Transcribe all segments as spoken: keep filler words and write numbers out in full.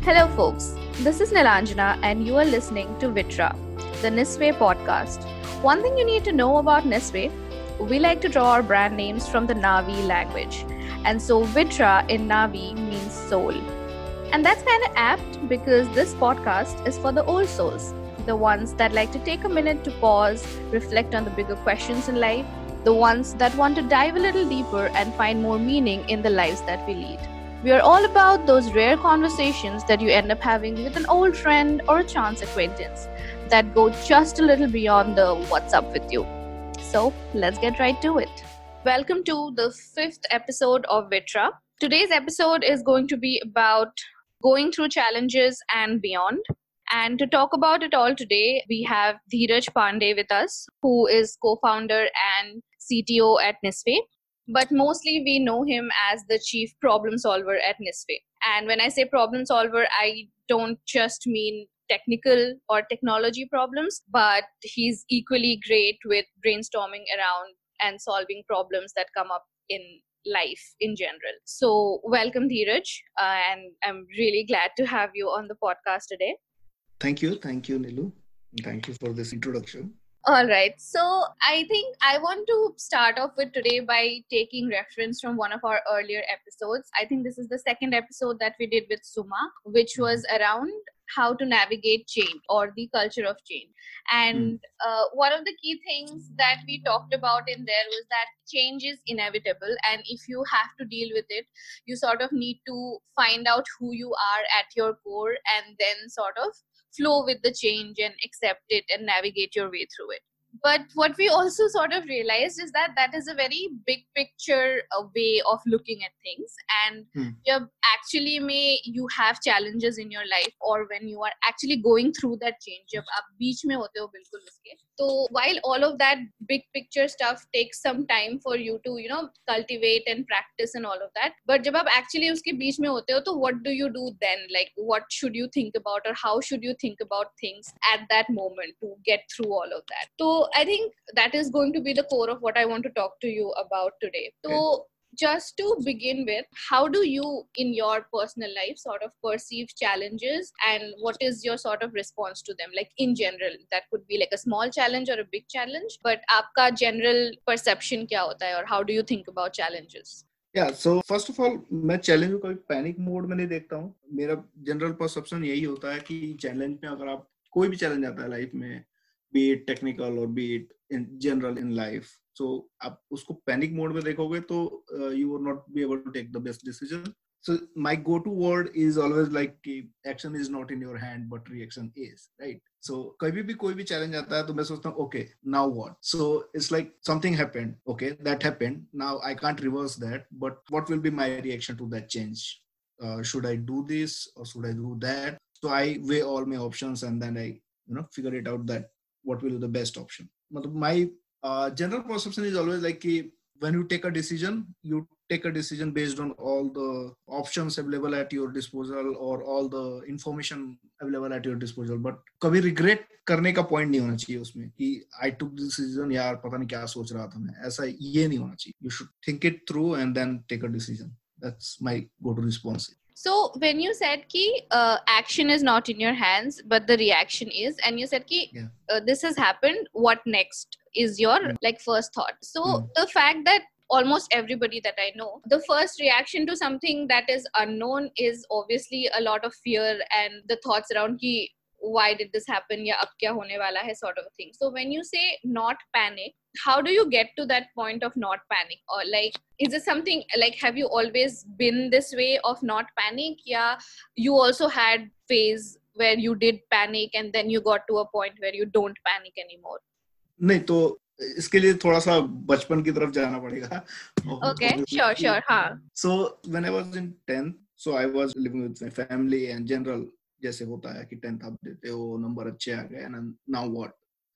Hello, folks. This is Nilanjana, and you are listening to Vitra, the Nisway podcast. One thing you need to know about Nisway, we like to draw our brand names from the Navi language. And so Vitra in Navi means soul. And that's kind of apt because this podcast is for the old souls, the ones that like to take a minute to pause, reflect on the bigger questions in life, the ones that want to dive a little deeper and find more meaning in the lives that we lead. We are all about those rare conversations that you end up having with an old friend or a chance acquaintance that go just a little beyond the what's up with you. So let's get right to it. Welcome to the fifth episode of Vitra. Today's episode is going to be about going through challenges and beyond. And to talk about it all today, we have Dheeraj Pandey with us, who is co-founder and C T O at Nisway. But mostly we know him as the chief problem solver at Nisway. And when I say problem solver, I don't just mean technical or technology problems, but he's equally great with brainstorming around and solving problems that come up in life in general. So welcome, Dheeraj, uh, and I'm really glad to have you on the podcast today. Thank you. Thank you, Nilu. Thank you for this introduction. All right. So I think I want to start off with today by taking reference from one of our earlier episodes. I think this is the second episode that we did with Suma, which was around how to navigate change or the culture of change. And uh, one of the key things that we talked about in there was that change is inevitable. And if you have to deal with it, you sort of need to find out who you are at your core and then sort of flow with the change and accept it and navigate your way through it. But what we also sort of realized is that that is a very big picture uh, way of looking at things. And Hmm. jab actually may you have challenges in your life or when you are actually going through that change, jab aap beech mein hote ho bilkul uske. So while all of that big picture stuff takes some time for you to, you know, cultivate and practice and all of that. But jab aap actually uske beech mein hote ho, to what do you do then? Like, what should you think about or how should you think about things at that moment to get through all of that? So I think that is going to be the core of what I want to talk to you about today. So just to begin with, how do you in your personal life sort of perceive challenges and what is your sort of response to them? Like in general, that could be like a small challenge or a big challenge, but aapka general perception kya hota hai or how do you think about challenges? Yeah, so first of all, मैं challenge को कभी panic mode में नहीं देखता हूँ. मेरा general perception यही होता है कि चैलेंज में अगर आप कोई भी चैलेंज आता है लाइफ में, be it technical or be it in general in life, so आप उसको पैनिक मोड में देखोगे तो uh, you will not be able to take the best decision. So my go-to word is always like कि action is not in your hand but reaction is, right? So कभी भी कोई भी challenge आता है तो मैं सोचता हूँ okay, now what? So it's like something happened, okay, that happened. Now I can't reverse that, but what will be my reaction to that change? Uh, should I do this or should I do that? So I weigh all my options and then I, you know, figure it out that what will be the best option. My uh, general perception is always like कि when you take a decision, you take a decision based on all the options available at your disposal or all the information available at your disposal. But कभी regret करने का point नहीं होना चाहिए उसमें कि I took this decision, यार पता नहीं क्या सोच रहा था मैं. ऐसा ये नहीं होना चाहिए. You should think it through and then take a decision. That's my go-to response. So when you said ki uh, action is not in your hands, but the reaction is, and you said ki Yeah. uh, this has happened, what next is your Mm. like first thought. So Mm. the fact that almost everybody that I know, the first reaction to something that is unknown is obviously a lot of fear and the thoughts around ki why did this happen ya ab kya hone wala hai sort of thing. So when you say not panic, how do you get to that point of not panic? Or like, is it something like, have you always been this way of not panic? Yeah, you also had phase where you did panic and then you got to a point where you don't panic anymore. नहीं तो इसके लिए थोड़ा सा बचपन की तरफ जाना पड़ेगा. Okay, sure, sure, हाँ. So when I was in tenth, so I was living with my family and general जैसे होता है कि tenth आप देते हो, नंबर अच्छे आ गए and now what?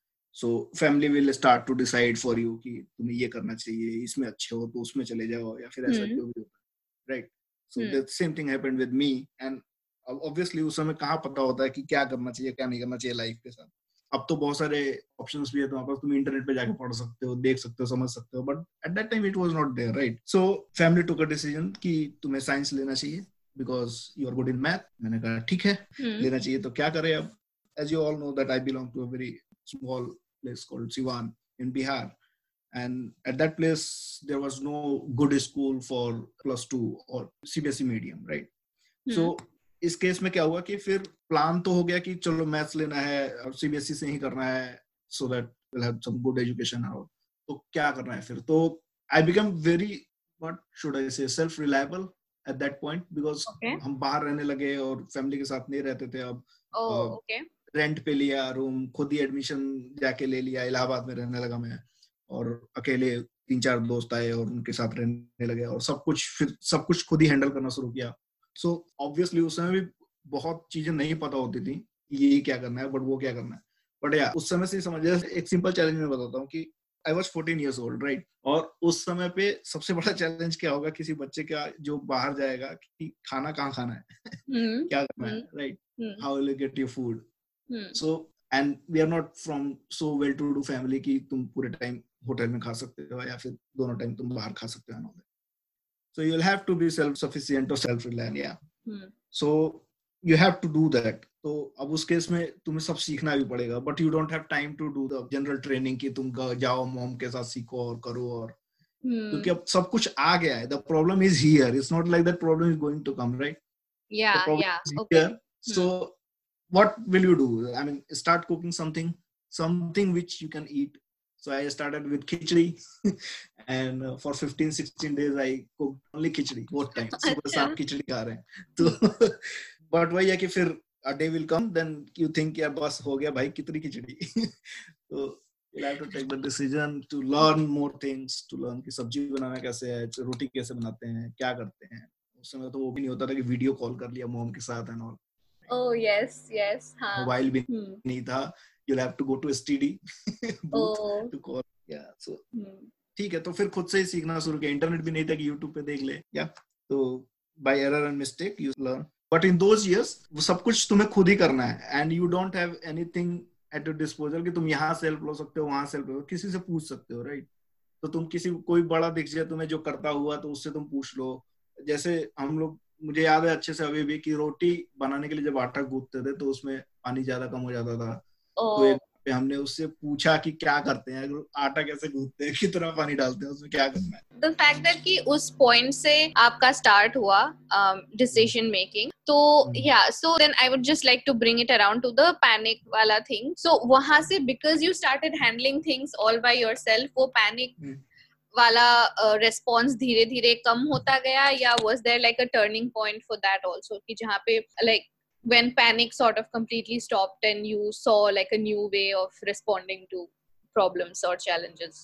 So family will start to decide for you कि तुम्हें ये करना चाहिए, इसमें अच्छे हो तो उसमें चले जाओ या फिर ऐसा क्यों भी होता है, right? So Hmm. the same thing happened with me and obviously उस समय कहाँ पता होता है कि क्या करना चाहिए क्या नहीं करना चाहिए लाइफ के साथ. अब तो बहुत सारे ऑप्शंस भी है तुम्हारे पास, तुम इंटरनेट पे जाके पढ़ सकते हो, देख सकते हो, समझ सकते हो, but at that time it was not there, right? So family took a decision कि तुम्हें साइंस लेना चाहिए. because you are good in math. मैंने कहा ठीक है, Hmm. लेना चाहिए तो क्या करें अब. As you all know that I belong to a very small place called Siwan in Bihar, and at that place there was no good school for plus two or C B S E medium, right? Hmm. So इस case में क्या हुआ कि फिर plan तो हो गया कि चलो मैथ्स लेना है और सीबीएसई से ही करना है, so that we'll have some good education और तो क्या करना है फिर. तो I became very, what should I say, self reliable at that point because Okay. हम बाहर रहने लगे और फैमिली के साथ नहीं रहते थे. अब Oh, okay. रेंट पे लिया रूम, खुद ही एडमिशन जाके ले लिया, इलाहाबाद में रहने लगा मैं, और अकेले तीन चार दोस्त आए और उनके साथ रहने लगे और सब कुछ फिर सब कुछ खुद ही हैंडल करना शुरू किया. सो ऑब्वियसली उस समय भी बहुत चीजें नहीं पता होती थी, ये क्या करना है बट वो क्या करना है. बट या उस समय से ही समझ, एक सिंपल चैलेंज मैं बताता हूँ कि I was fourteen years old, right. और उस समय पे सबसे बड़ा चैलेंज क्या होगा किसी बच्चे का जो बाहर जाएगा कि खाना कहाँ खाना है, Hmm. क्या करना है, Hmm. Right. Hmm. How will you get your food. Hmm. So, and we are not from so well to do family कि तुम पूरे टाइम होटल में खा सकते हो या फिर दोनों टाइम तुम बाहर खा सकते हो. So you'll have to be self sufficient or self reliant, yeah. Hmm. So you have to do that. तो अब उस केस में तुम्हें सब सीखना भी पड़ेगा, but you don't have time to do the general training कि तुम जाओ मॉम के साथ सीखो और करो और Hmm. क्योंकि अब सब कुछ आ गया है. The problem is here. It's not like that problem is going to come, right? The Yeah, problem yeah. is Okay. here. So what will you do? I mean, start cooking something, something which you can eat. So I started with khichdi and uh, for fifteen sixteen days I cooked only khichdi both times. सुबह शाम खिचड़ी खा रहे हैं तो but वही है कि फिर a day will come then you think यार बस हो गया भाई कितनी खिचड़ी. तो you'll have to take the decision to learn more things, to learn कि सब्जी बनाना कैसे है, रोटी कैसे बनाते हैं, क्या करते हैं. उस समय तो वो भी नहीं होता था कि वीडियो कॉल कर लिया मॉम के साथ and all. Oh, yes, yes. हाँ. मोबाइल भी Hmm. नहीं था. you'll have to go to S T D booth Oh. to call. Yeah, so Hmm. ठीक है. तो फिर खुद से ही सीखना शुरू किया. इंटरनेट भी नहीं था कि यूट्यूब पे देख ले. या तो by error and mistake you learn. But in those years वो सब कुछ तुम्हें खुद ही करना है and you don't have anything at your disposal कि तुम यहाँ से हेल्प लो सकते हो, वहां से हेल्प लो, किसी से पूछ सकते हो, राइट. तो तुम किसी कोई बड़ा दिख जाए तुम्हें जो करता हुआ तो उससे तुम पूछ लो. जैसे हम लोग, मुझे याद है अच्छे से अभी भी कि रोटी बनाने के लिए जब आटा गूंथते थे तो उसमें पानी ज्यादा कम हो जाता था. तो एक पे हमने उससे पूछा कि क्या करते हैं, आटा कैसे गूंथते हैं, कितना पानी डालते हैं, उसमें क्या करना है. The fact that कि उस point से आपका start हुआ um, decision making, तो Hmm. yeah, so then I would just like to bring it around to the panic वाला thing. So वहाँ से because you started handling things all by yourself, वो panic Hmm. वाला response धीरे धीरे कम होता गया, या was there like a turning point for that also कि जहाँ पे like when panic sort of completely stopped and you saw like a new way of responding to problems or challenges?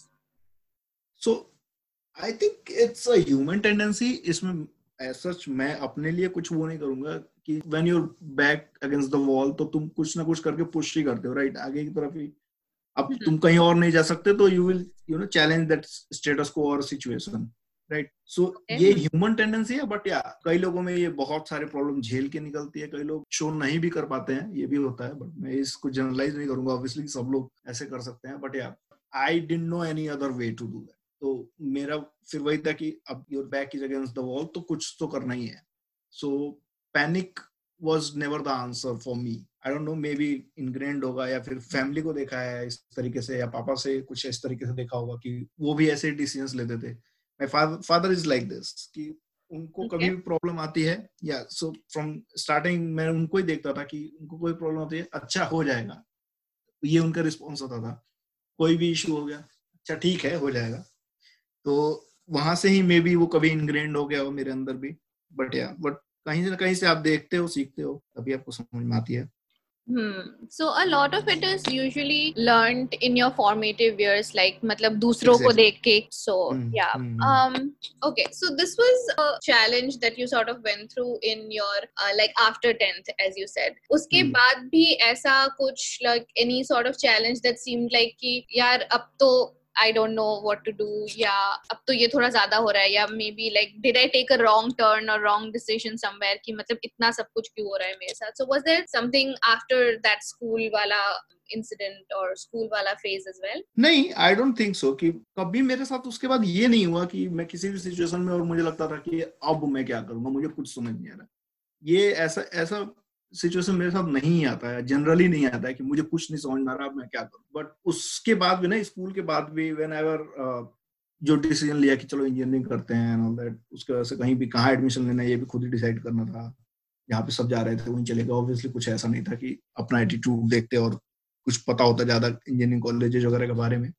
So I think it's a human tendency. इसमें as such मैं अपने लिए कुछ वो नहीं करूंगा कि when you're back against the wall तो तुम कुछ ना कुछ करके पुश ही करते हो, राइट, आगे की तरफ ही. अब Mhm. तुम कहीं और नहीं जा सकते तो you will you know challenge that status quo or situation, right? So Okay. ये human tendency है. but yeah, कई लोगों में ये बहुत सारे प्रॉब्लम झेल के निकलती है. कई लोग शो नहीं भी कर पाते हैं, ये भी होता है. बट मैं इसको जनरलाइज नहीं करूंगा ऑब्वियसली, सब लोग ऐसे कर सकते हैं. But yeah I didn't know any other way to do that. तो मेरा फिर वही था कि अब your back is against the wall तो कुछ तो करना ही है. So panic was never the answer for me. I don't know, maybe ingrained होगा या फिर फैमिली को देखा है इस तरीके से या पापा से कुछ इस तरीके से देखा होगा कि वो भी ऐसे डिसीजंस लेते थे. My father father is like this कि उनको Okay. कभी भी प्रॉब्लम आती है या सो फ्रॉम स्टार्टिंग मैं उनको ही देखता था कि उनको कोई प्रॉब्लम आती है, अच्छा हो जाएगा, ये उनका रिस्पॉन्स होता था. कोई भी इशू हो गया, अच्छा ठीक है हो जाएगा. तो वहां से ही मे बी वो कभी इनग्रेंड हो गया हो मेरे अंदर भी. बट या बट कहीं ना कहीं से आप देखते हो, सीखते हो, तभी आपको समझ में आती है. Hmm. So a lot of it is usually learned in your formative years, like मतलब दूसरों को Exactly. देख के. So Hmm, yeah. hmm, hmm. Um. Okay. So this was a challenge that you sort of went through in your uh, like after tenth, as you said. उसके Hmm. बाद भी ऐसा कुछ like any sort of challenge that seemed like कि यार अब तो I don't know what to do, या अब तो ये थोड़ा ज्यादा हो रहा है, या maybe like did I take a wrong turn or wrong decision somewhere कि मतलब इतना सब कुछ क्यों हो रहा है मेरे साथ. So was there something after that school वाला incident or school वाला phase as well? नहीं, आई डोंट थिंक सो कि कभी मेरे साथ उसके बाद ये नहीं हुआ कि मैं किसी भी सिचुएशन में और मुझे लगता था कि अब मैं क्या करूंगा, मुझे कुछ समझ नहीं आ रहा. ये ऐसा ऐसा सिचुएशन मेरे साथ नहीं आता है, जनरली नहीं आता है कि मुझे कुछ नहीं समझ में आ रहा मैं क्या करूं। बट उसके बाद भी ना, स्कूल के बाद भी व्हेन एवर जो डिसीजन लिया कि चलो इंजीनियरिंग करते हैं एंड ऑल दैट, उसके वजह से कहीं भी कहाँ एडमिशन लेना है ये भी खुद ही डिसाइड करना था। जहाँ पे सब जा रहे थे वहीं चले गए। ऑब्वियसली कुछ ऐसा नहीं था कि अपना एटीट्यूड देखते और कुछ पता होता ज्यादा इंजीनियरिंग कॉलेजेस वगैरह के बारे में।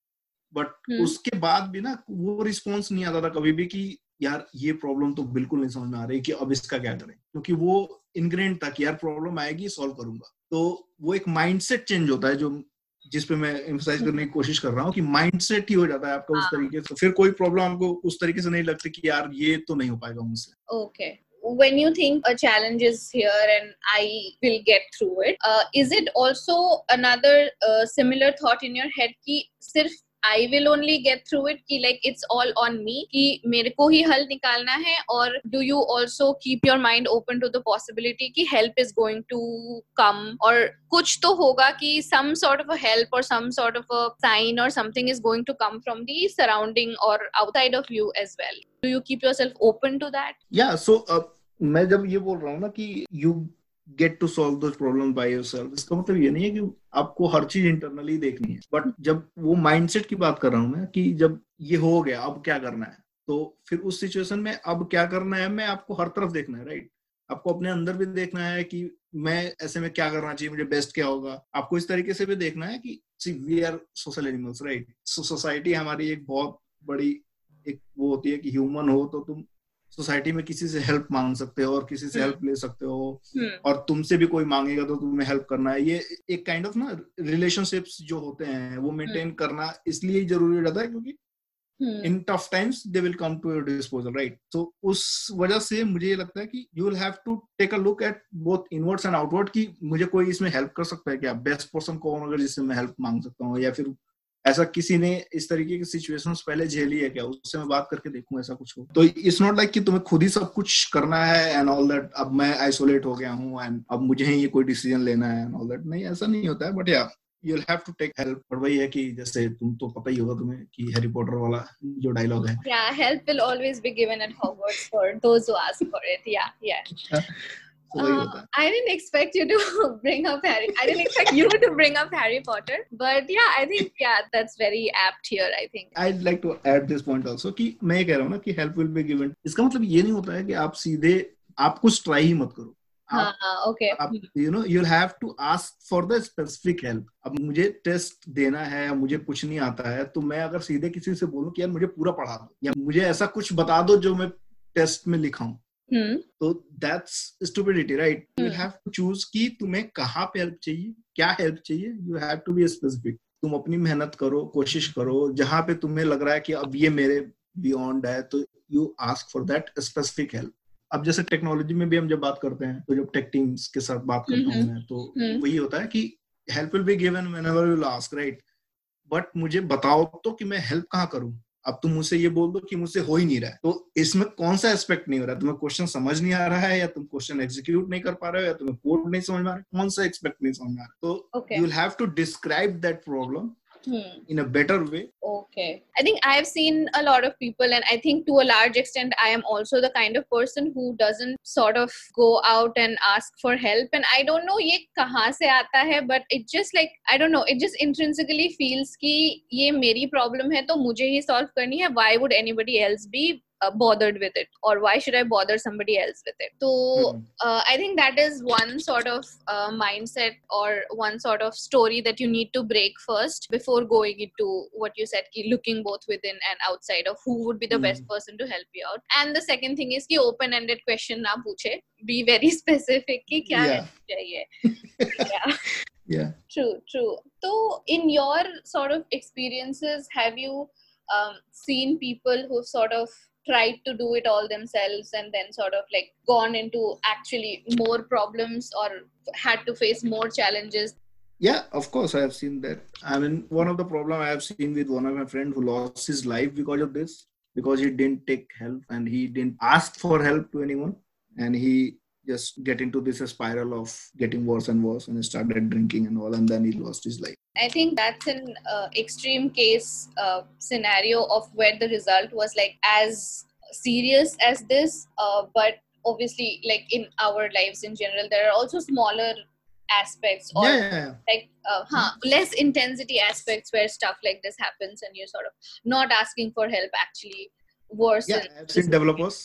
बट हम्म उसके बाद भी ना वो रिस्पॉन्स नहीं आता था कभी भी कि यार ये प्रॉब्लम तो बिल्कुल नहीं समझ में आ रही कि अब इसका क्या करें, क्योंकि वो इनग्रेंट था कि यार प्रॉब्लम आएगी सॉल्व करूंगा। तो वो एक माइंडसेट चेंज होता है जो जिस पे मैं एम्फसाइज करने की कोशिश कर रहा हूँ कि माइंडसेट ही हो जाता है आपका उस हाँ तरीके से, फिर कोई प्रॉब्लम आपको उस तरीके से नहीं लगती कि यार ये तो नहीं हो पाएगा मुझसे। okay. When you think a challenge is here and I will get through it, uh, is it also another uh, similar thought in your head कि सिर्फ I will only get through it, कि like it's all on me, कि मेरे को ही हल निकालना है? Or do you also keep your mind open to the possibility कि help is going to come, और कुछ तो होगा कि some sort of a help or some sort of a sign or something is going to come from the surrounding or outside of you as well? Do you keep yourself open to that? या सो मैं जब ये बोल रहा हूँ ना कि you get to solve those problem by yourself, इसका मतलब ये नहीं है कि आपको हर चीज इंटरनली देखनी है। बट जब वो माइंडसेट की बात कर रहा हूँ मैं कि जब ये हो गया अब क्या करना है, तो फिर उस सिचुएशन में अब क्या करना है मैं आपको हर तरफ देखना है, राइट। आपको अपने अंदर भी देखना है कि मैं ऐसे में क्या करना चाहिए, मुझे बेस्ट क्या होगा। आपको इस तरीके से भी देखना है कि see we are social animals, right. So society हमारी एक बहुत बड़ी एक वो होती है कि ह्यूमन हो तो तुम सोसाइटी में किसी से हेल्प मांग सकते हो और किसी से हेल्प ले सकते हो, और तुमसे भी कोई मांगेगा तो तुम्हें हेल्प करना है। ये एक काइंड ऑफ ना रिलेशनशिप्स जो होते हैं वो मेंटेन करना इसलिए जरूरी हो जाता है क्योंकि in tough times they will come to your disposal, right. तो उस वजह से मुझे ये लगता है कि you will have to take a look at both inwards and outward कि मुझे कोई इसमें हेल्प कर सकता है क्या, बेस्ट पर्सन कौन होगा जिससे मैं हेल्प मांग सकता हूँ, या फिर ऐसा किसी ने इस तरीके की सिचुएशंस पहले झेली है क्या, उससे मैं बात करके देखूं ऐसा कुछ हो। तो इट्स नॉट लाइक कि तुम्हें खुद ही सब कुछ करना है एंड ऑल दैट, अब मैं आइसोलेट हो गया हूँ एंड अब मुझे ही ये कोई डिसीजन लेना है एंड ऑल दैट, नहीं ऐसा नहीं होता है। बट या you'll have to take help। पर वही है कि जैसे तुम तो पता ही होगा तुम्हें कि हैरी पॉटर वाला जो डायलॉग है, yeah, help will always be given at Hogwarts for those who ask for it. Yeah, yeah. तो वही होता है। Uh, I didn't expect you to bring up Harry. I didn't expect you to bring up Harry Potter, but yeah, I think yeah, that's very apt here. I think. I'd like to add this point also कि मैं ये कह रहा हूँ ना कि help will be given। इसका मतलब ये नहीं होता है कि आप सीधे आप कुछ ट्राई ही मत करो। हाँ, ओके। आप you know you'll have to ask for the specific help। अब मुझे टेस्ट देना है, मुझे कुछ नहीं आता है, तो मैं अगर सीधे किसी से बोलूं कि यार मुझे पूरा पढ़ा दो या मुझे ऐसा कुछ बता दो जो मैं टेस्ट में लिखाऊं, तो that's stupidity, right. You have to choose कि तुम्हें कहाँ पे हेल्प चाहिए, क्या हेल्प चाहिए। You have to be specific. तुम अपनी मेहनत करो, कोशिश करो, जहां पे तुम्हें लग रहा है कि अब ये मेरे बियॉन्ड है, तो you ask for that specific help. अब जैसे टेक्नोलॉजी में भी हम जब बात करते हैं, तो जब टेक टीम्स के साथ बात करता हूँ मैं, तो वही होता है कि help will be given whenever you will ask, right. But मुझे बताओ तो कि मैं हेल्प कहाँ करूँ। अब तुम मुझसे ये बोल दो कि मुझसे हो ही नहीं रहा है, तो इसमें कौन सा एस्पेक्ट नहीं हो रहा है? तुम्हें क्वेश्चन समझ नहीं आ रहा है, या तुम क्वेश्चन एग्जीक्यूट नहीं कर पा रहे हो, या तुम्हें कोड नहीं समझ में आ रहा है, कौन सा एस्पेक्ट नहीं समझ में आ रहा है? तो you will have to describe that problem Hmm. in a better way. Okay. I think I've seen a lot of people, and I think to a large extent I am also the kind of person who doesn't sort of go out and ask for help, and I don't know ye kahan se aata hai, but it just like I don't know, it just intrinsically feels ki ye meri problem hai to mujhe hi solve karni hai. Why would anybody else be Uh, bothered with it, or why should I bother somebody else with it? So hmm. uh, I think that is one sort of uh, mindset or one sort of story that you need to break first before going into what you said, ki looking both within and outside of who would be the hmm. best person to help you out. And the second thing is ki open ended question na puche, be very specific ki kya yeah. help chahiye. yeah yeah true true So in your sort of experiences, have you um, seen people who sort of tried to do it all themselves and then sort of like gone into actually more problems or had to face more challenges? Yeah, of course I have seen that. I mean, one of the problem I have seen with one of my friend who lost his life because of this, because he didn't take help and he didn't ask for help to anyone, and he just get into this spiral of getting worse and worse and started drinking and all, and then he lost his life. I think that's an uh, extreme case uh, scenario of where the result was like as serious as this, uh, but obviously like in our lives in general there are also smaller aspects or yeah, yeah, yeah. like uh, huh, less intensity aspects where stuff like this happens and you're sort of not asking for help actually worsens. Yeah, I've seen developers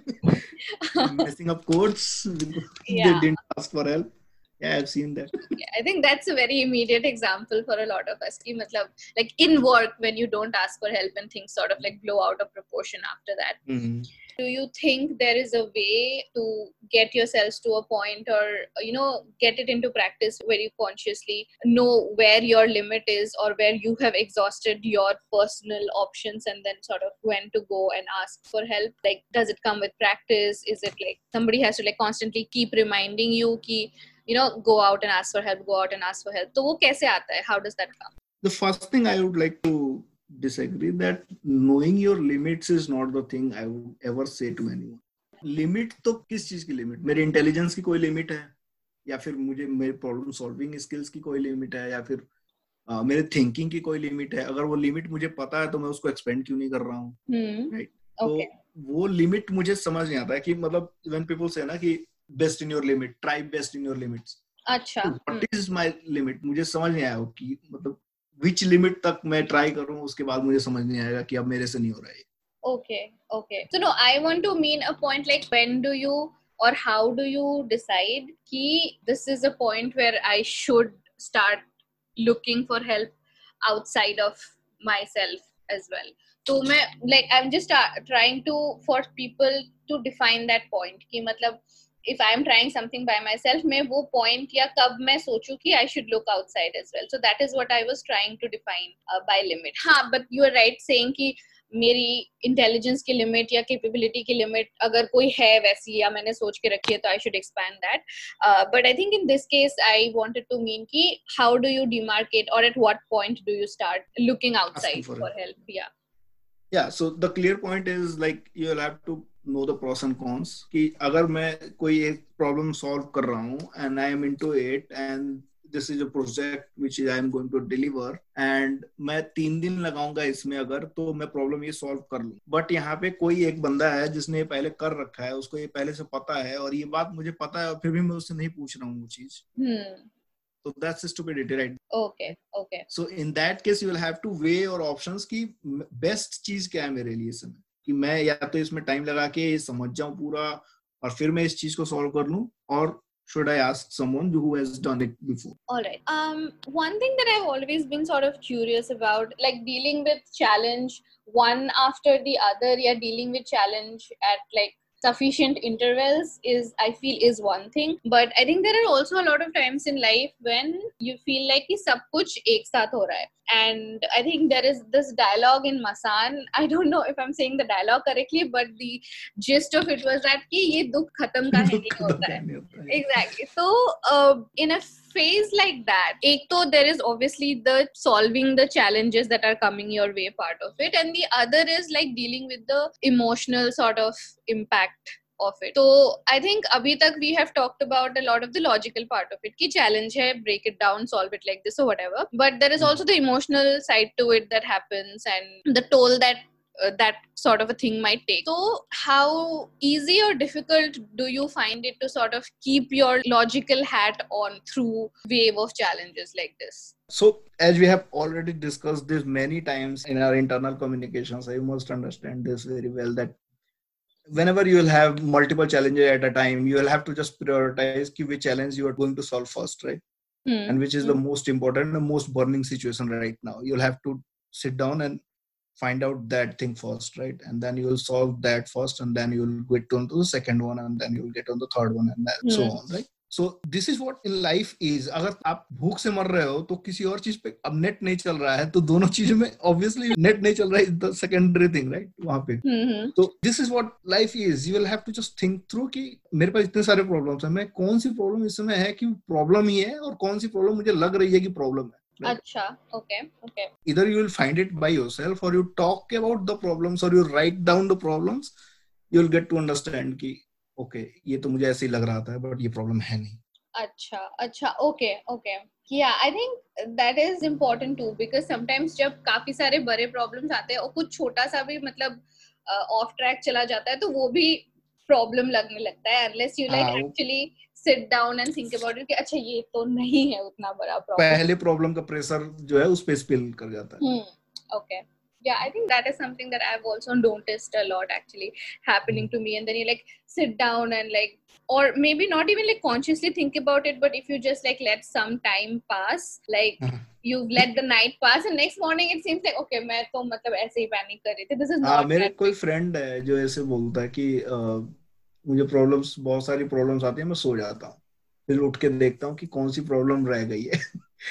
messing up codes. They Yeah. didn't ask for help. Yeah, I've seen that. Yeah, I think that's a very immediate example for a lot of us. Ki, matlab, like in work, when you don't ask for help and things sort of like blow out of proportion after that. Mm-hmm. Do you think there is a way to get yourselves to a point or, you know, get it into practice where you consciously know where your limit is or where you have exhausted your personal options and then sort of when to go and ask for help? Like, does it come with practice? Is it like somebody has to like constantly keep reminding you ki, you know, go out and ask for help, go out and ask for help? तो वो कैसे आता है? How does that come? The first thing I would like to disagree that knowing your limits is not the thing I would ever say to anyone. Limit तो किस चीज की limit? मेरे इंटेलिजेंस की कोई लिमिट है या फिर मुझे मेरे प्रॉब्लम सॉल्विंग स्किल्स की कोई लिमिट है या फिर uh, मेरे थिंकिंग की कोई लिमिट है? अगर वो लिमिट मुझे पता है तो मैं उसको एक्सपेंड क्यों नहीं कर रहा हूँ? hmm. Right right? okay. तो वो लिमिट मुझे समझ नहीं आता है कि मतलब व्हेन पीपल से ना कि best in your limit, try best in your limits. अच्छा, व्हाट इज माय लिमिट? मुझे समझ नहीं आया कि मतलब which लिमिट तक मैं ट्राई करूं, उसके बाद मुझे समझ नहीं आएगा कि अब मेरे से नहीं हो रहा है. Okay, okay. So no, I want to mean a point like when do you or how do you decide कि this is a point where I should start looking for help outside of myself as well. So मैं like I'm just uh, trying to for people to define that point कि मतलब if I'm trying something by myself, मैं वो point या कब मैं सोचूं कि I should look outside as well. So that is what I was trying to define uh, by limit. हाँ, but you are right saying कि मेरी इंटेलिजेंस की लिमिट या कैपेबिलिटी की लिमिट अगर कोई है वैसी या मैंने सोच के रखी है तो I should expand that. But I think in this case I wanted to mean कि हाउ डू यू डिमार्केट और at what point do you start looking outside for help? या yeah, so the clear point is like you will have to know the pros and cons कि अगर मैं कोई एक problem solve कर रहा हूँ and I am into it and this is a project which I am going to deliver and मैं तीन दिन लगाऊंगा इसमें अगर तो मैं प्रॉब्लम ये सॉल्व कर लूँ. बट यहाँ पे कोई एक बंदा है जिसने पहले कर रखा है, उसको ये पहले से पता है और ये बात मुझे पता है और फिर भी मैं उससे नहीं पूछ रहा हूँ वो चीज. So that's stupidity, right? Okay, okay. So in that case you will have to weigh your options कि best चीज क्या है मेरे लिए इस समय, कि मैं या तो इसमें टाइम लगा के ये समझ जाऊं पूरा और फिर मैं इस चीज को सॉल्व कर लूं और should I ask someone who has done it before? All right. Um, one thing that I've always been sort of curious about, like dealing with challenge one after the other, yeah, dealing with challenge at like sufficient intervals is, I feel, is one thing. But I think there are also a lot of times in life when you feel like कि सब कुछ एक साथ हो रहा है. And I think there is this dialogue in Masan. I don't know if I'm saying the dialogue correctly, but the gist of it was that कि ये दुख खत्म का है नहीं होता है. Exactly. So uh, in a phase like that, एक तो there is obviously the solving the challenges that are coming your way part of it, and the other is like dealing with the emotional sort of impact of it. So I think abhi tak we have talked about a lot of the logical part of it ki challenge hai, break it down, solve it like this or whatever, but there is also the emotional side to it that happens and the toll that uh, that sort of a thing might take. So how easy or difficult do you find it to sort of keep your logical hat on through wave of challenges like this? So as we have already discussed this many times in our internal communications, you must understand this very well that whenever you will have multiple challenges at a time, you will have to just prioritize which challenge you are going to solve first, right? Mm. And which is mm. the most important, the most burning situation right now. You'll have to sit down and find out that thing first, right? And then you will solve that first, and then you will get on to the second one, and then you will get on the third one, and then mm. so on, right? So this is what in life is. अगर आप भूख से मर रहे हो तो किसी और चीज पे अब नेट नहीं चल रहा है तो दोनों चीजों में obviously नेट नहीं चल रहा है, the secondary thing, right? वहाँ पे. Mm-hmm. तो this is what life is. You will have to just think through कि मेरे पास इतने सारे प्रॉब्लम्स हैं, मैं कौन सी प्रॉब्लम इस समय है कि प्रॉब्लम ही है और कौन सी प्रॉब्लम मुझे लग रही है कि प्रॉब्लम है. Right? अच्छा, okay, okay. Either you will find it by yourself or you talk about the problems or you write down the problems. You will get to understand कि okay, ये तो मुझे ऐसे ही लग रहा था, but ये प्रॉब्लम है नहीं. अच्छा, अच्छा, okay, okay. Yeah, I think that is important too because sometimes जब काफी सारे बड़े problems आते हैं और कुछ छोटा सा भी मतलब ऑफ ट्रैक चला जाता है तो वो भी प्रॉब्लम लगने लगता है unless you like हाँ, वो actually sit down and think about it कि अच्छा ये तो नहीं है उतना बड़ा प्रॉब्लम. पहले प्रॉब्लम का प्रेशर जो है उस पे स्पिल कर जाता है. Hmm. Okay. Yeah, I think that is something that I've also noticed a lot actually happening to me. And then you like sit down and like, or maybe not even like consciously think about it, but if you just like let some time pass, like you've let the night pass, and next morning it seems like okay, मैं तो मतलब ऐसे ही panic कर रही थी. This is हाँ, not मेरे that कोई big. फ्रेंड है जो ऐसे बोलता है कि अ, मुझे प्रॉब्लम्स बहुत सारी प्रॉब्लम्स आती है, मैं सो जाता हूँ, फिर उठ के देखता हूँ कि कौन सी प्रॉब्लम रह गई है.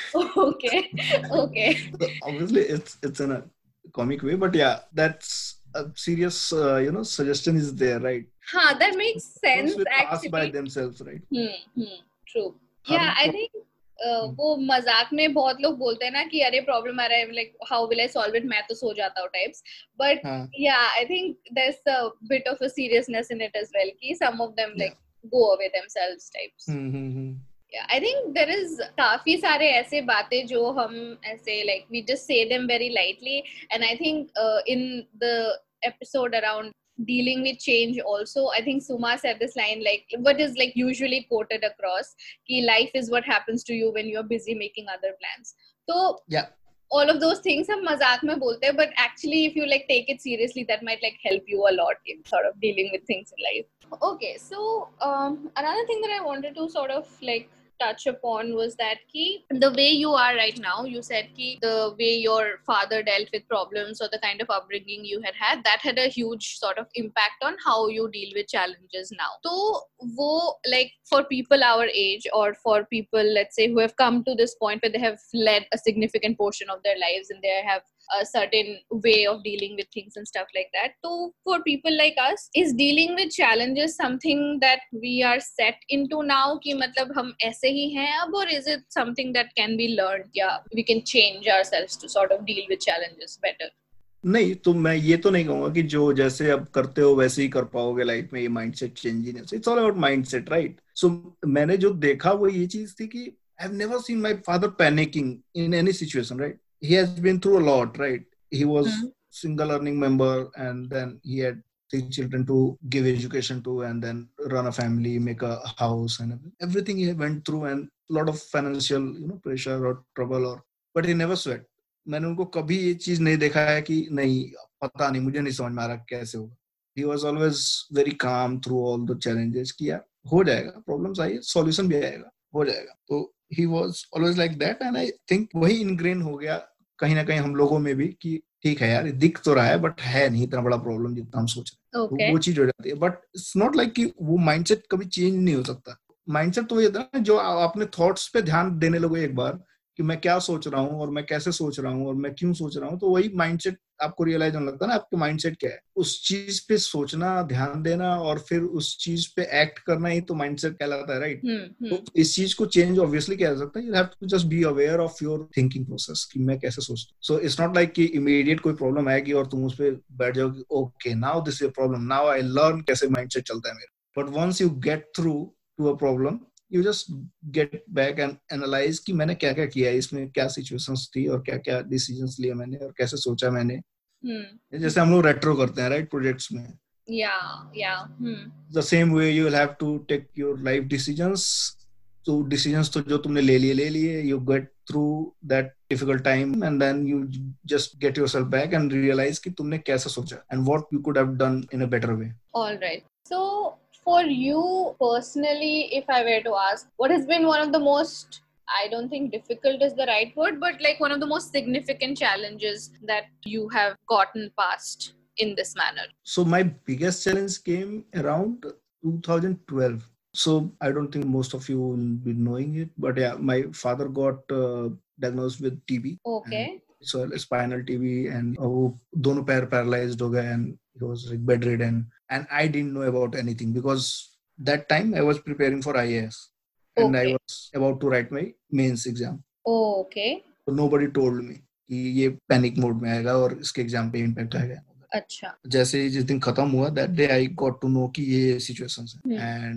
Okay, okay. So obviously it's it's in a comic way, but yeah, that's a serious uh, you know suggestion is there, right? हाँ, that makes Problems sense will pass by actually. themselves, right? Hmm, hmm, true. Her Yeah, I pro- think uh, हम्म, वो मजाक में बहुत लोग बोलते हैं ना कि अरे प्रॉब्लम आ रहा है like how will I solve it, मैं तो सो जाता हूँ types. But हाँ, yeah, I think there's a bit of a seriousness in it as well कि some of them yeah. like go away themselves types. Hmm, hmm, hmm. Yeah, I think there is काफी सारे ऐसे बातें जो हम ऐसे like we just say them very lightly, and I think uh, in the episode around dealing with change also, I think Suma said this line like what is like usually quoted across कि life is what happens to you when you're busy making other plans. So Yeah. all of those things हम मजाक में बोलते हैं, but actually if you like take it seriously that might like help you a lot in sort of dealing with things in life. Okay, so um, another thing that I wanted to sort of like touch upon was that key the way you are right now, you said key the way your father dealt with problems or the kind of upbringing you had had, that had a huge sort of impact on how you deal with challenges now. So wo like for people our age or for people let's say who have come to this point where they have led a significant portion of their lives and they have a certain way of dealing with things and stuff like that. So for people like us, is dealing with challenges something that we are set into now कि मतलब हम ऐसे ही हैं अब, or is it something that can be learned? Yeah, we can change ourselves to sort of deal with challenges better. नहीं, तो मैं ये तो नहीं कहूंगा कि जो जैसे अब करते हो वैसे ही कर पाओगे लाइफ में, ये माइंडसेट चेंज ही नहीं. It's all about mindset, right? So मैंने जो देखा वो ये चीज थी कि I have never seen my father panicking in any situation, right? He has been through a lot, right? He was single earning member, and then he had three children to give education to, and then run a family, make a house, and everything he went through, and a lot of financial you know pressure or trouble, or but he never sweat. मैंने उनको कभी ये चीज नहीं देखा है कि नहीं पता नहीं, मुझे नहीं समझ में आ रहा कैसे होगा. He was always very calm through all the challenges कि यार हो जाएगा, प्रॉब्लम्स आई, सॉल्यूशन भी आएगा, हो जाएगा. तो he was always like that, and I think वही इनग्रेन हो गया कहीं ना कहीं हम लोगों में भी कि ठीक है यार, दिख तो रहा है बट है नहीं इतना बड़ा प्रॉब्लम जितना हम सोच रहे हैं. Okay. वो चीज हो जाती है, बट इट्स नॉट लाइक कि वो माइंडसेट कभी चेंज नहीं हो सकता. माइंडसेट तो वही होता है जो आपने थॉट्स पे ध्यान देने लगो एक बार कि मैं क्या सोच रहा हूँ और मैं कैसे सोच रहा हूँ और मैं क्यों सोच रहा हूँ, तो वही माइंडसेट आपको रियलाइज होने लगता है ना आपका माइंडसेट क्या है. उस चीज पे सोचना, ध्यान देना और फिर उस चीज पे एक्ट करना ही तो माइंडसेट कहलाता है, राइट? hmm, तो इस चीज को चेंज ऑब्वियसली किया जा सकता है. You have to just be aware of your thinking process कि मैं कैसे सोचता हूँ. सो इट्स नॉट लाइक कि इमीडिएट कोई प्रॉब्लम आएगी और तुम उस पर बैठ जाओगे okay now this is a problem, now I learn कैसे माइंडसेट चलता है मेरा. But once you get through to a problem, you just get back and analyze कि मैंने क्या क्या किया है, इसमें क्या situations थी और क्या क्या decisions लिए मैंने और कैसे सोचा मैंने. hmm. जैसे हम लोग रेट्रो करते हैं, राइट, प्रोजेक्ट्स में. Yeah, yeah. Hmm. The same way you will have to take your life decisions. तो decisions तो जो तुमने ले लिए ले लिए, you get through that difficult time and then you just get yourself back and realize कि तुमने कैसे सोचा and what you could have done in a better way. All right. So for you personally, if I were to ask, what has been one of the most, I don't think difficult is the right word, but like one of the most significant challenges that you have gotten past in this manner? So my biggest challenge came around twenty twelve. So I don't think most of you will be knowing it, but yeah, my father got uh, diagnosed with T B. Okay. So spinal T B, and वो दोनों पैर paralyzed हो गए, and he was like bedridden, and I didn't know about anything because that time I was preparing for I A S and Okay. I was about to write my mains exam. Oh, okay. So nobody told me कि ये panic mode में आएगा और इसके exam पे impact आएगा. अच्छा. जैसे जिस दिन खत्म हुआ that day I got to know कि ये situations है. And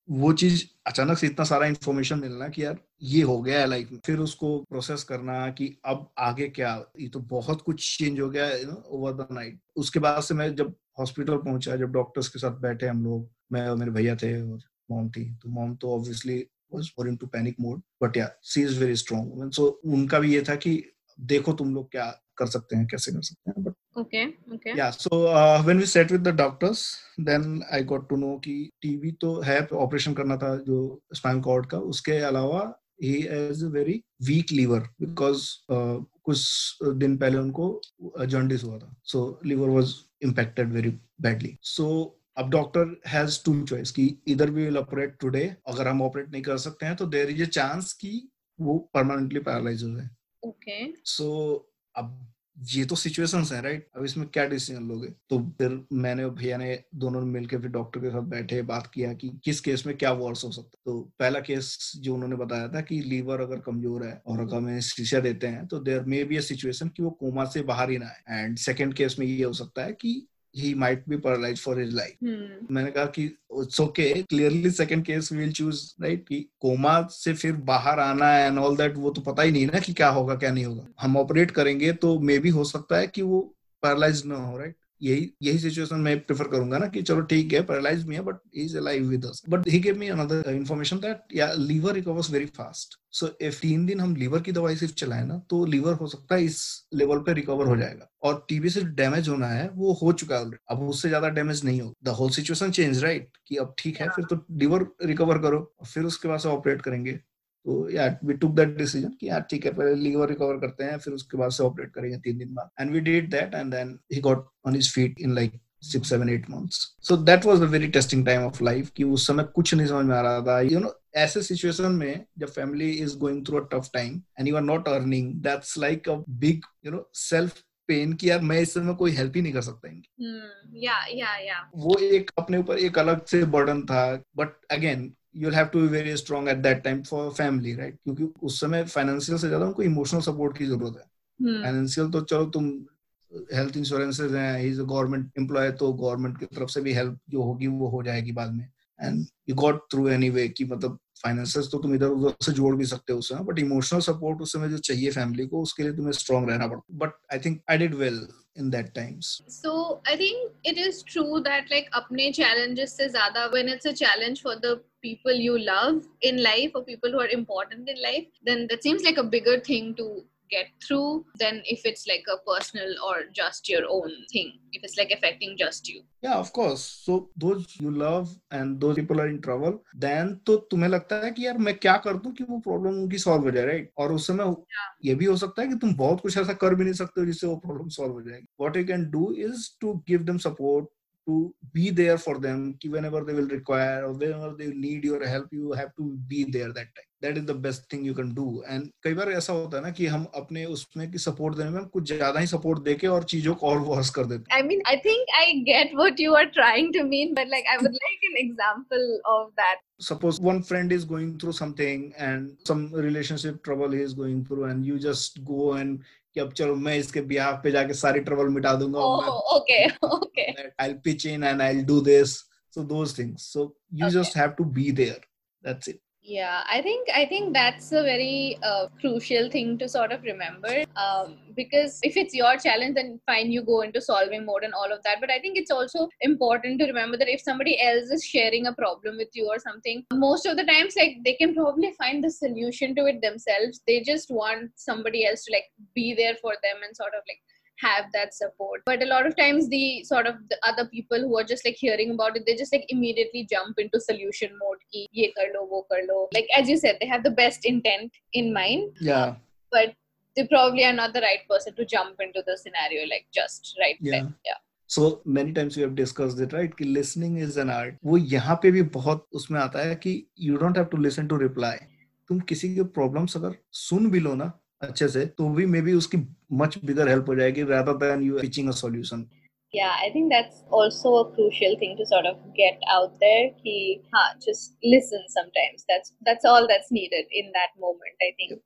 वो चीज अचानक से इतना सारा इंफॉर्मेशन मिलना कि यार ये हो गया है लाइफ में, फिर उसको प्रोसेस करना कि अब आगे क्या, ये तो बहुत कुछ चेंज हो गया है ओवर द नाइट। उसके बाद से मैं जब हॉस्पिटल पहुंचा, जब डॉक्टर्स के साथ बैठे हम लोग, मैं और मेरे भैया थे और मॉम थी, तो मॉम तो obviously was more into panic mode, but yeah she is very strong. So उनका भी ये था कि देखो तुम लोग क्या कर सकते हैं, कैसे कर सकते हैं, but Okay, okay. yeah, so uh, when we sat with the doctors, then I got to know कि टीबी तो है, ऑपरेशन करना था जो स्पाइनल कॉर्ड का, उसके अलावा he has a very weak liver because uh, कुछ दिन पहले उनको जॉन्डिस हुआ था, so liver was impacted very badly. So अब डॉक्टर हैज टू चॉइस कि इधर वी विल ऑपरेट टुडे, अगर हम ऑपरेट नहीं कर सकते हैं तो देयर इज अ चांस कि वो परमानेंटली पैरालाइज हो जाए। Okay. सो अब ये तो सिचुएशंस है राइट, अब इसमें क्या डिसीजन लोगे? तो फिर मैंने और भैया ने दोनों मिलकर फिर डॉक्टर के साथ बैठे, बात किया कि किस केस में क्या वर्स हो सकता है। तो पहला केस जो उन्होंने बताया था कि लीवर अगर कमजोर है और अगर हमें शीशा देते हैं तो there may be a situation कि वो कोमा से बाहर ही ना आए, एंड सेकेंड केस में ये हो सकता है कि he might be paralyzed for his life. Hmm. मैंने कहा कि it's okay, clearly second case we will choose, right? कि कोमा से फिर बाहर आना एंड ऑल दैट, वो तो पता ही नहीं ना कि क्या होगा क्या नहीं होगा। हम ऑपरेट करेंगे तो मे बी हो सकता है कि वो पैरालाइज ना हो, राइट? यही यही सिचुएशन मैं प्रेफर करूंगा ना कि चलो ठीक है पैरालाइज भी है but he is alive with us. But he give me another information that yeah liver recovers very fast. So if तीन दिन हम लीवर की दवाई सिर्फ चलाएं ना तो लीवर हो सकता है इस लेवल पे रिकवर हो जाएगा, और टीबी से डैमेज होना है वो हो चुका है ऑलरेडी, अब उससे ज्यादा डैमेज नहीं हो। The whole situation change, right? कि अब ठीक है फिर तो लीवर रिकवर करो और फिर उसके बाद से ऑपरेट करेंगे। तो या वी टुक दैट डिसीजन कि यार ठीक है पहले लीवर रिकवर करते हैं फिर उसके बाद से ऑपरेट करेंगे तीन दिन बाद, and we did that and then he got on his feet in like six seven eight months. So that was a very testing time of life कि उस समय कुछ नहीं समझ में आ रहा था, यू नो। ऐसे सिचुएशन में जब family is going through a tough time and you are not earning, that's like a big, you know, self pain कि यार मैं इस समय कोई हेल्प ही नहीं कर सकता इनकी। Hmm. Yeah, yeah, yeah. वो एक अपने ऊपर एक अलग से बर्डन था, but again you'll have to be very strong at that time for family, right? क्योंकि उस समय फाइनेंशियल से ज्यादा उनको इमोशनल सपोर्ट की जरूरत है। Hmm. फाइनेंशियल तो चलो तुम हेल्थ इंश्योरेंसेज हैं, he is a government employee तो गवर्नमेंट की तरफ से भी हेल्प जो होगी वो हो जाएगी बाद में, and you got through anyway कि मतलब फाइनेंसेस तो तुम इधर उधर से जोड़ भी सकते हो उस समय, बट इमोशनल सपोर्ट उस समय जो चाहिए फैमिली को उसके लिए तुम्हें स्ट्रांग रहना पड़ता। But I think I did well in that times. So I think it is true that like अपने challenges से ज़्यादा when it's a challenge for the people you love in life or people who are important in life, then that seems like a bigger thing to get through than if it's like a personal or just your own thing, if it's like affecting just you. Yeah, of course. So those you love and those people are in trouble, then तो तुम्हें लगता है कि यार मैं क्या कर दूं कि वो प्रॉब्लम उनकी सॉल्व हो जाए, राइट? और उस समय Yeah. ये भी हो सकता है कि तुम बहुत कुछ ऐसा कर भी नहीं सकते हो जिससे वो प्रॉब्लम सॉल्व हो जाएगी। What you can do is to give them support, to be there for them कि whenever they will require or whenever they need your help, you have to be there that time. That is the best thing you can do. And कई बार ऐसा होता है ना कि हम अपने उसमें की सपोर्ट देने में हम कुछ ज्यादा ही सपोर्ट देके और चीजों को और वर्स कर देते हैं। I mean, I think I get what you are trying to mean, but like I would like an example of that. Suppose one friend is going through something and some relationship trouble he is going through and you just go and कि अब चलो मैं इसके behalf पे जाके सारी trouble मिटा दूंगा और मैं Oh, okay, okay, I'll pitch in and I'll do this. So those things. So you okay. just have to be there. That's it. Yeah, I think I think that's a very uh, crucial thing to sort of remember. Um, because if it's your challenge, then fine, you go into solving mode and all of that. But I think it's also important to remember that if somebody else is sharing a problem with you or something, most of the times, like they can probably find the solution to it themselves. They just want somebody else to like be there for them and sort of like have that support. But a lot of times the sort of the other people who are just like hearing about it, they just like immediately jump into solution mode ki ye kar lo wo kar lo, like as you said, they have the best intent in mind. Yeah. Uh, but they probably are not the right person to jump into the scenario like just right yeah. then. Yeah. So many times we have discussed it, right? कि listening is an art. वो यहाँ पे भी बहुत उसमें आता है कि you don't have to listen to reply. तुम किसी के problems अगर सुन भी लो ना अच्छे से तो भी मे बी उसकी much bigger help हो जाएगी rather than you pitching a solution. Yeah, I think that's also a crucial thing to sort of get out there. Ki, हाँ, just listen sometimes. That's that's all that's needed in that moment, I think. Yep.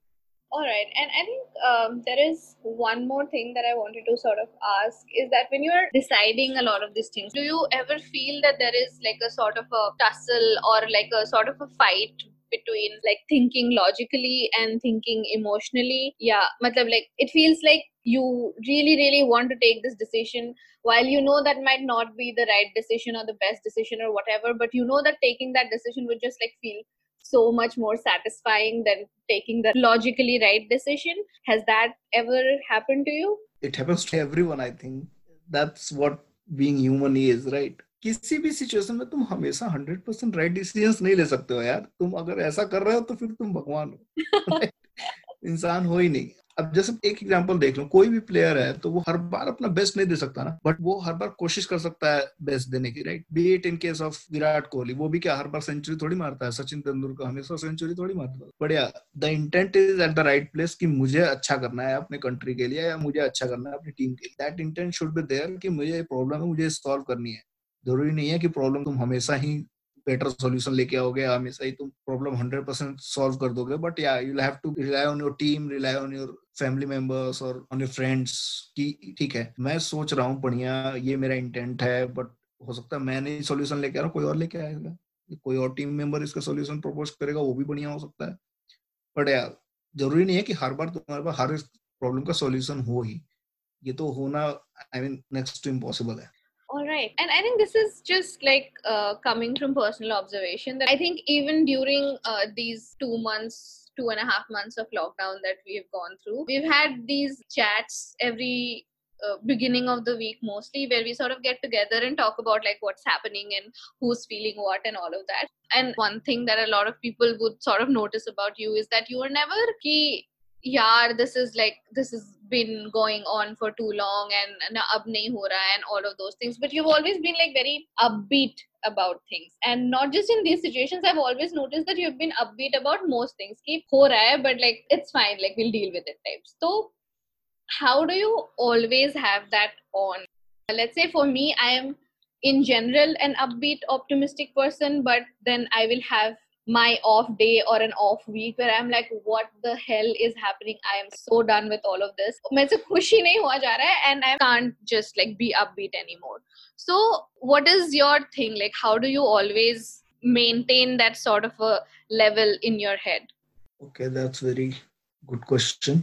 All right, and I think um, there is one more thing that I wanted to sort of ask is that when you're deciding a lot of these things, do you ever feel that there is like a sort of a tussle or like a sort of a fight between like thinking logically and thinking emotionally? Yeah, matlab like it feels like you really, really want to take this decision while you know that might not be the right decision or the best decision or whatever, but you know that taking that decision would just like feel so much more satisfying than taking the logically right decision. Has that ever happened to you? It happens to everyone, I think. That's what being human is, right? किसी भी situation में तुम हमेशा hundred percent right decisions नहीं ले सकते हो यार. तुम अगर ऐसा कर रहे हो तो फिर तुम भगवान हो. इंसान हो ही नहीं. अब जैसे एक एग्जांपल देख लो, कोई भी प्लेयर है तो वो हर बार अपना बेस्ट नहीं दे सकता ना, बट वो हर बार कोशिश कर सकता है बेस्ट देने की, right? Be it in case of Virat Kohli, वो भी क्या हर बार सेंचुरी थोड़ी मारता है. सचिन तेंदुलकर हमेशा सेंचुरी थोड़ी मारता है. But yeah the intent is at the right place कि मुझे अच्छा करना है अपने कंट्री के लिए या मुझे अच्छा करना है अपनी टीम के लिए. That intent should be there कि मुझे प्रॉब्लम है, मुझे सॉल्व करनी है. जरूरी नहीं है कि प्रॉब्लम तुम हमेशा ही बेटर सॉल्यूशन लेके आओगे, हमेशा ही तुम प्रॉब्लम हंड्रेड परसेंट सॉल्व कर दोगे. But yeah you will have to rely on your team, rely on your family members और ऑन योर फ्रेंड्स कि ठीक है, मैं सोच रहा हूँ बढ़िया, ये मेरा इंटेंट है, बट हो सकता है मैं नहीं सॉल्यूशन लेके आ रहा हूँ, कोई और लेके आएगा, कोई और टीम मेंबर इसका सॉल्यूशन प्रपोज करेगा, वो भी बढ़िया हो सकता है. बट यार जरूरी नहीं है कि हर बार तुम्हारे पास हर प्रॉब्लम का सॉल्यूशन हो ही. ये तो होना I mean next to impossible है. All right. And I think this is just like uh, coming from personal observation that I think even during uh, these two months, two and a half months of lockdown that we've gone through, we've had these chats every uh, beginning of the week mostly where we sort of get together and talk about like what's happening and who's feeling what and all of that. And one thing that a lot of people would sort of notice about you is that you were never ki, yaar, this is like, this has been going on for too long and na ab nahi ho raha and all of those things. But you've always been like very upbeat about things. And not just in these situations, I've always noticed that you've been upbeat about most things. Keep ho raha hai, but like, it's fine, like we'll deal with it types. So how do you always have that on? Let's say for me, I am in general an upbeat, optimistic person, but then I will have my off day or an off week where I'm like, what the hell is happening? I am so done with all of this. मेरे से खुश ही नहीं हुआ जा रहा है and I can't just like be upbeat anymore. So what is your thing? Like, how do you always maintain that sort of a level in your head? Okay, that's very good question.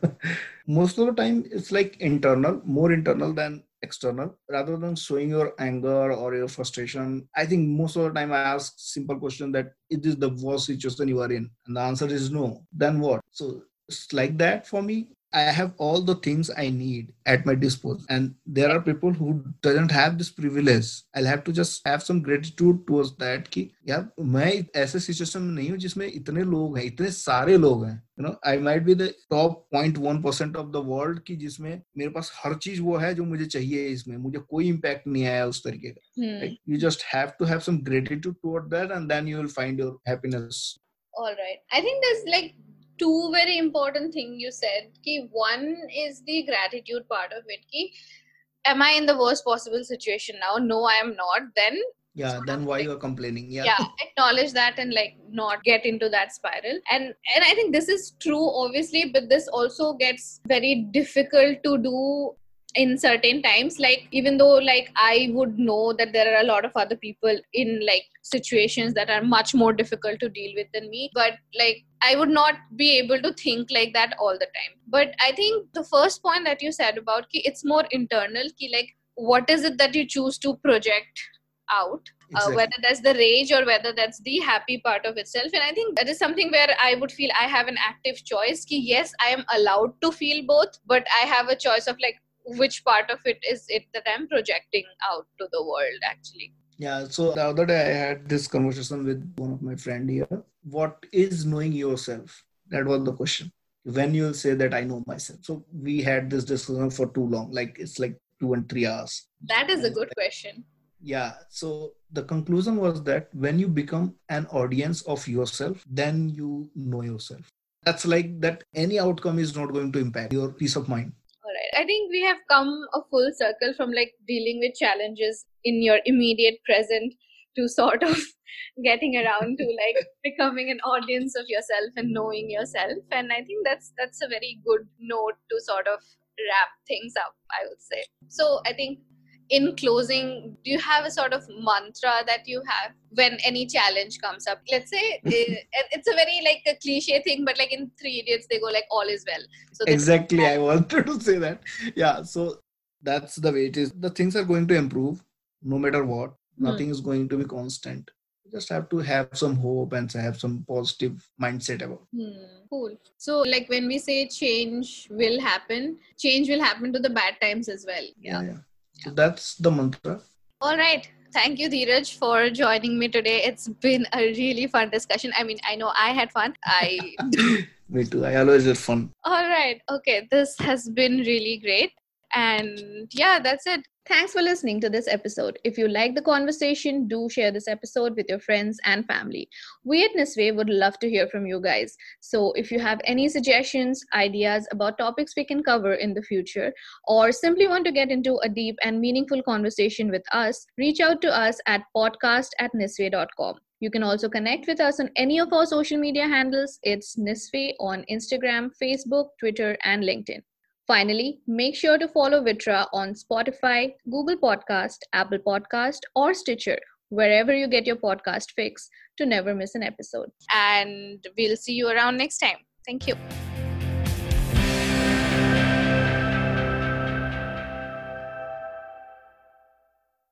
Most of the time it's like internal, more internal than external. Rather than showing your anger or your frustration, I think most of the time I ask simple question that it is the worst situation you are in, and the answer is no. Then what? So it's like that for me. I have all the things I need at my disposal, and there are people who doesn't have this privilege. I'll have to just have some gratitude towards that कि यार मैं ऐसे situation में नहीं हूँ जिसमें इतने लोग हैं, इतने सारे लोग हैं. You know, I might be the top zero point one percent of the world कि जिसमें मेरे पास हर चीज वो है जो मुझे चाहिए. इसमें मुझे कोई इम्पैक्ट नहीं आया उस तरीके का. Hmm. Like, you just have to have some gratitude toward that, and then you will find your happiness. All right. I think there's like two very important things you said. Ki one is the gratitude part of it. Ki, am I in the worst possible situation now? No, I am not. Then yeah, then why like, you are complaining? Yeah. Yeah, acknowledge that and like not get into that spiral. And and I think this is true, obviously, but this also gets very difficult to do in certain times. Like even though like I would know that there are a lot of other people in like situations that are much more difficult to deal with than me, but like I would not be able to think like that all the time. But I think the first point that you said about ki it's more internal, ki like what is it that you choose to project out, exactly. uh, whether that's the rage or whether that's the happy part of itself. And I think that is something where I would feel I have an active choice ki yes, I am allowed to feel both, but I have a choice of like which part of it is it that I'm projecting out to the world actually. Yeah, so the other day I had this conversation with one of my friend here. What is knowing yourself? That was the question. When you say that I know myself. So we had this discussion for too long, like it's like two and three hours. That is a good question. Yeah, so the conclusion was that when you become an audience of yourself, then you know yourself. That's like that any outcome is not going to impact your peace of mind. All right. I think we have come a full circle from like dealing with challenges in your immediate present to sort of getting around to like becoming an audience of yourself and knowing yourself. And I think that's that's a very good note to sort of wrap things up, I would say. So I think in closing, do you have a sort of mantra that you have when any challenge comes up? Let's say uh, it's a very like a cliche thing, but like in Three Idiots, they go like all is well. So this Exactly, I wanted to say that. Yeah, so that's the way it is. The things are going to improve no matter what. Hmm. Nothing is going to be constant. You just have to have some hope and have some positive mindset about. Hmm, cool. So, like when we say change will happen, change will happen to the bad times as well. Yeah, yeah. So that's the mantra. All right. Thank you, Dheeraj, for joining me today. It's been a really fun discussion. I mean, I know I had fun. I Me too. I always had fun. All right. Okay. This has been really great. And yeah, that's it. Thanks for listening to this episode. If you like the conversation, do share this episode with your friends and family. We at Nisway would love to hear from you guys. So if you have any suggestions, ideas about topics we can cover in the future, or simply want to get into a deep and meaningful conversation with us, reach out to us at podcast at nisway dot com. You can also connect with us on any of our social media handles. It's Nisway on Instagram, Facebook, Twitter, and LinkedIn. Finally, make sure to follow Vitra on Spotify, Google Podcast, Apple Podcast, or Stitcher, wherever you get your podcast fix to never miss an episode. And we'll see you around next time. Thank you.